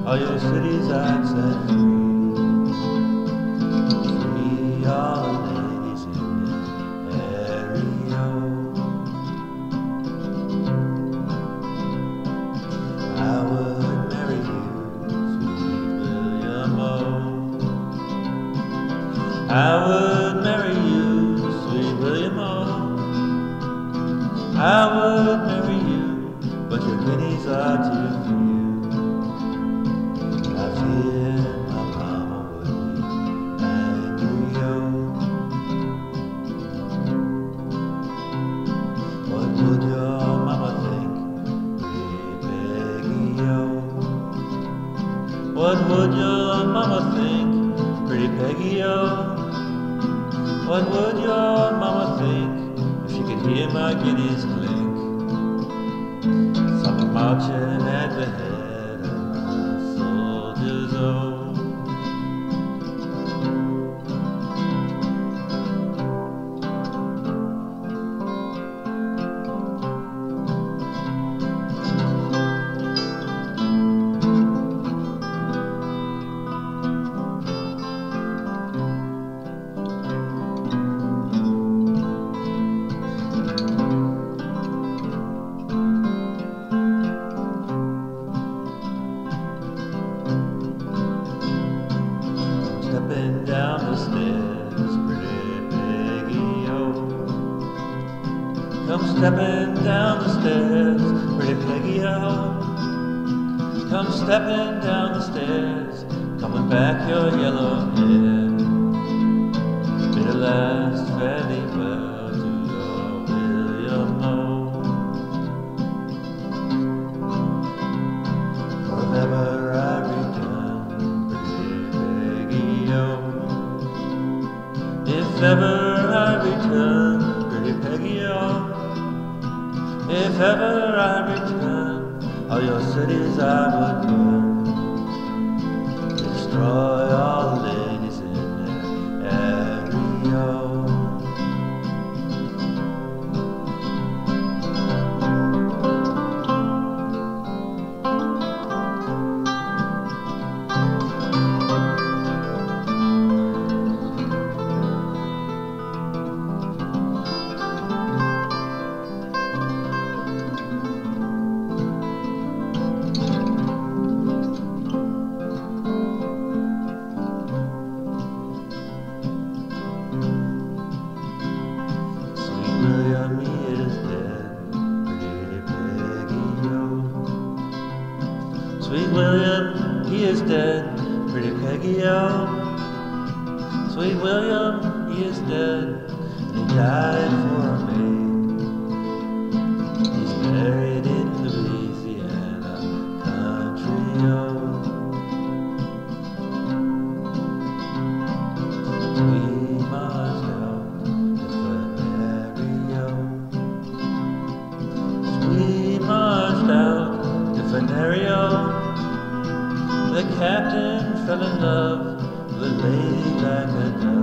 all your cities I'd set free. Free all the ladies in the area. I would marry you, sweet William O. I would marry you, sweet William O. I would marry you, but your guineas are too few. I fear my mama would be angry, oh. What would your mama think, pretty Peggy, oh? What would your mama think, pretty Peggy, oh? What would your mama think if she could hear my guineas clink? Some marching at the head of my soldiers, oh. Stepping down the stairs, pretty Peggy, oh. Come stepping down the stairs, pretty Peggy, oh. Come stepping down the stairs, coming back your yellow hair. Bid a last farewell to your William O. Forever I return, if ever I return, pretty Peggy, oh. If ever I return, all your cities I would burn. Destroy all the ladies in their area. William, he is dead, pretty Peggy, oh. Sweet William, he is dead, pretty Peggy, oh. Sweet William, he is dead, and he died for a maid. He's buried in Louisiana country, oh. We marched out to Venerio. The captain fell in love with a lady like a dove.